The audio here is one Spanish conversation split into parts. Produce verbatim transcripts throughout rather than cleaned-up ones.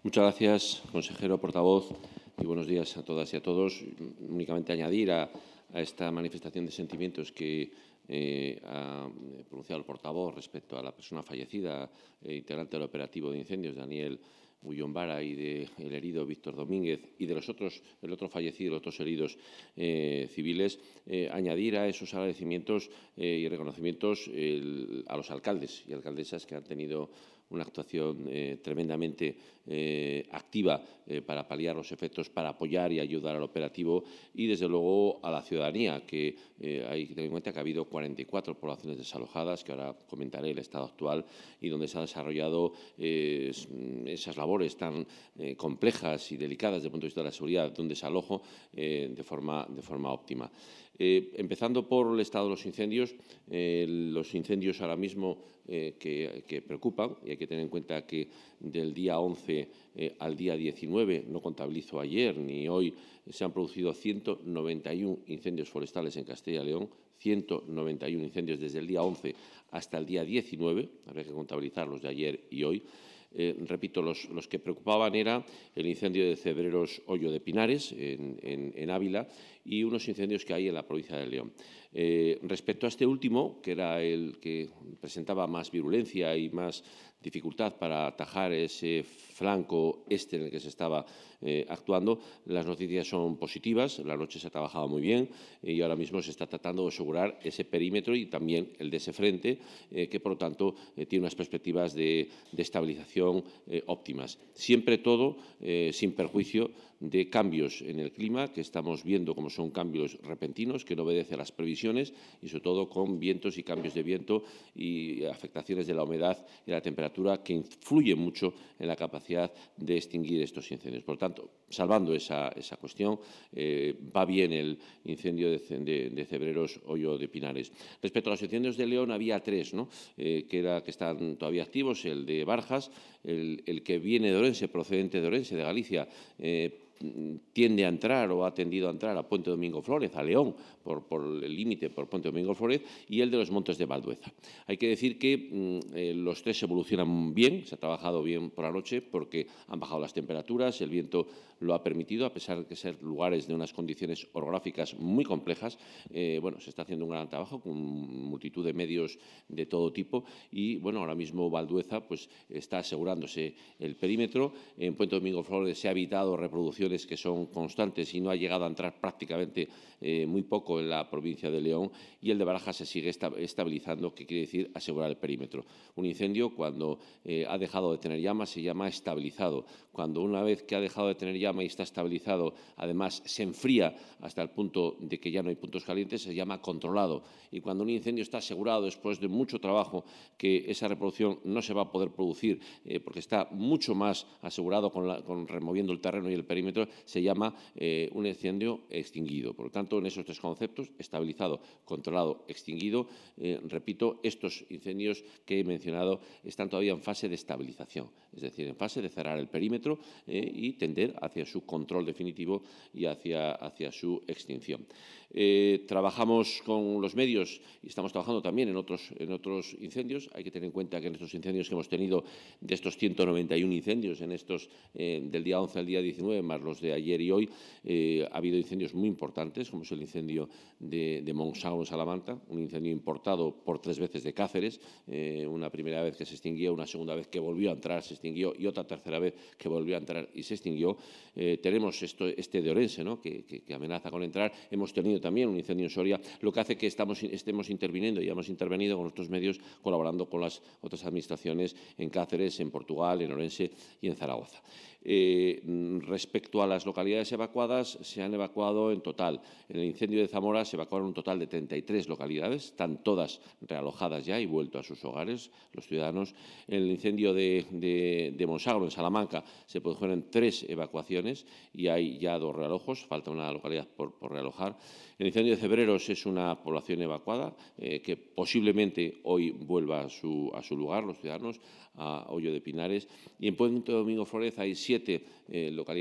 Muchas gracias, consejero portavoz, y buenos días a todas y a todos. Únicamente añadir a, a esta manifestación de sentimientos que eh, ha pronunciado el portavoz respecto a la persona fallecida, eh, integrante del operativo de incendios, Daniel Ullombara, y del herido Víctor Domínguez, y de los otros, el otro fallecido y los otros heridos eh, civiles, eh, añadir a esos agradecimientos eh, y reconocimientos el, a los alcaldes y alcaldesas que han tenido una actuación eh, tremendamente eh, activa eh, para paliar los efectos, para apoyar y ayudar al operativo, y, desde luego, a la ciudadanía, que eh, hay que tener en cuenta que ha habido cuarenta y cuatro poblaciones desalojadas, que ahora comentaré el estado actual, y donde se han desarrollado eh, esas labores tan eh, complejas y delicadas desde el punto de vista de la seguridad de un desalojo eh, de, forma, de forma óptima. Eh, empezando por el estado de los incendios, eh, los incendios ahora mismo eh, que, que preocupan, y hay que tener en cuenta que del día once eh, al día diecinueve, no contabilizo ayer ni hoy, se han producido ciento noventa y uno incendios forestales en Castilla y León, ciento noventa y uno incendios desde el día once hasta el día diecinueve, habría que contabilizar los de ayer y hoy. Eh, repito, los, los que preocupaban era el incendio de Cebreros Hoyo de Pinares, en, en, en Ávila, y unos incendios que hay en la provincia de León. Eh, respecto a este último, que era el que presentaba más virulencia y más dificultad para atajar ese flanco este en el que se estaba eh, actuando, las noticias son positivas. La noche se ha trabajado muy bien eh, y ahora mismo se está tratando de asegurar ese perímetro y también el de ese frente, eh, que, por lo tanto, eh, tiene unas perspectivas de, de estabilización eh, óptimas. Siempre todo eh, sin perjuicio de cambios en el clima, que estamos viendo como son cambios repentinos, que no obedecen a las previsiones, y sobre todo con vientos y cambios de viento y afectaciones de la humedad y la temperatura, que influyen mucho en la capacidad de extinguir estos incendios. Por lo tanto, salvando esa, esa cuestión, eh, va bien el incendio de, de, de Cebreros Hoyo de Pinares. Respecto a los incendios de León, había tres, ¿no? eh, que, era, que están todavía activos: el de Barjas, el, el que viene de Orense, procedente de Orense, de Galicia, eh, tiende a entrar o ha tendido a entrar a Puente Domingo Flórez, a León, por, por el límite por Puente Domingo Flórez, y el de los Montes de Valdueza. Hay que decir que eh, los tres evolucionan bien, se ha trabajado bien por la noche porque han bajado las temperaturas, el viento lo ha permitido, a pesar de ser lugares de unas condiciones orográficas muy complejas. Eh, bueno, se está haciendo un gran trabajo con multitud de medios de todo tipo, y bueno, ahora mismo Valdueza pues está asegurándose el perímetro. En Puente Domingo Flórez se ha evitado reproducciones que son constantes y no ha llegado a entrar prácticamente eh, muy poco en la provincia de León, y el de Barajas se sigue estabilizando, que quiere decir asegurar el perímetro. Un incendio, cuando eh, ha dejado de tener llama, se llama estabilizado. Cuando, una vez que ha dejado de tener llama y está estabilizado, además se enfría hasta el punto de que ya no hay puntos calientes, se llama controlado. Y cuando un incendio está asegurado después de mucho trabajo, que esa reproducción no se va a poder producir eh, porque está mucho más asegurado con, la, con removiendo el terreno y el perímetro, se llama eh, un incendio extinguido. Por lo tanto, en esos tres conceptos: estabilizado, controlado, extinguido, eh, repito, estos incendios que he mencionado están todavía en fase de estabilización, es decir, en fase de cerrar el perímetro eh, y tender hacia su control definitivo y hacia, hacia su extinción. Eh, trabajamos con los medios y estamos trabajando también en otros, en otros incendios. Hay que tener en cuenta que en estos incendios que hemos tenido, de estos ciento noventa y uno incendios, en estos eh, del día once al día diecinueve, más los de ayer y hoy, eh, ha habido incendios muy importantes, como es el incendio de, de Monsago, en Salamanca, un incendio importado por tres veces de Cáceres, eh, una primera vez que se extinguió, una segunda vez que volvió a entrar, se extinguió, y otra tercera vez que volvió a entrar y se extinguió. Eh, tenemos esto, este de Orense, ¿no? que, que, que amenaza con entrar. Hemos tenido también un incendio en Soria, lo que hace que estamos, estemos interviniendo y hemos intervenido con nuestros medios, colaborando con las otras administraciones en Cáceres, en Portugal, en Orense y en Zaragoza. Eh, respecto a las localidades evacuadas, se han evacuado en total, en el incendio de Zamora se evacuaron un total de treinta y tres localidades, están todas realojadas ya y vuelto a sus hogares los ciudadanos. En el incendio de, de, de Monsagro, en Salamanca, se produjeron tres evacuaciones y hay ya dos realojos, falta una localidad por, por realojar. El incendio de Cebreros es una población evacuada eh, que posiblemente hoy vuelva a su, a su lugar, los ciudadanos, a Hoyo de Pinares. Y en Puente Domingo Flórez hay siete eh, localidades eh,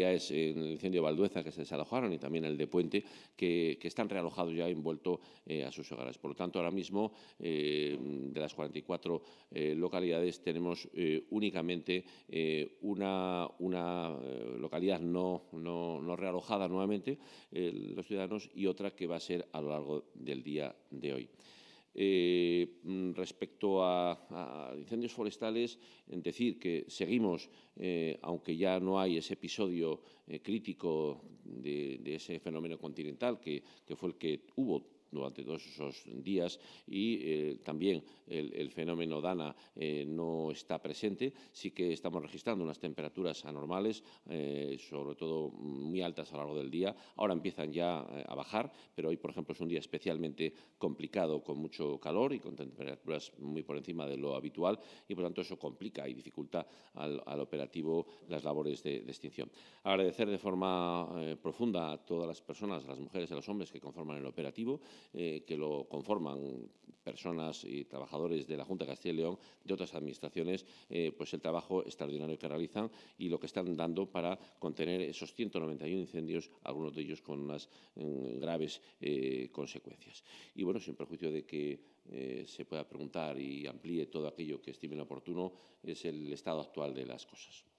en el incendio de Valdueza, que se desalojaron, y también el de Puente, que, que están realojados ya, envueltos eh, a sus hogares. Por lo tanto, ahora mismo, eh, de las cuarenta y cuatro eh, localidades, tenemos eh, únicamente eh, una, una eh, localidad no, no, no realojada nuevamente, eh, los ciudadanos, y otra que va a ser a lo largo del día de hoy. Eh, respecto a, a incendios forestales, decir que seguimos, eh, aunque ya no hay ese episodio eh, crítico de, de ese fenómeno continental que, que fue el que hubo durante todos esos días, y eh, también el, el fenómeno Dana eh, no está presente. Sí que estamos registrando unas temperaturas anormales, eh, sobre todo muy altas a lo largo del día. Ahora empiezan ya eh, a bajar, pero hoy, por ejemplo, es un día especialmente complicado, con mucho calor y con temperaturas muy por encima de lo habitual, y por tanto eso complica y dificulta al, al operativo las labores de, de extinción. Agradecer de forma eh, profunda a todas las personas, a las mujeres y a los hombres que conforman el operativo, Eh, que lo conforman personas y trabajadores de la Junta de Castilla y León, de otras administraciones, eh, pues el trabajo extraordinario que realizan y lo que están dando para contener esos ciento noventa y uno incendios, algunos de ellos con unas eh, graves eh, consecuencias. Y bueno, sin perjuicio de que eh, se pueda preguntar y amplíe todo aquello que estimen oportuno, es el estado actual de las cosas.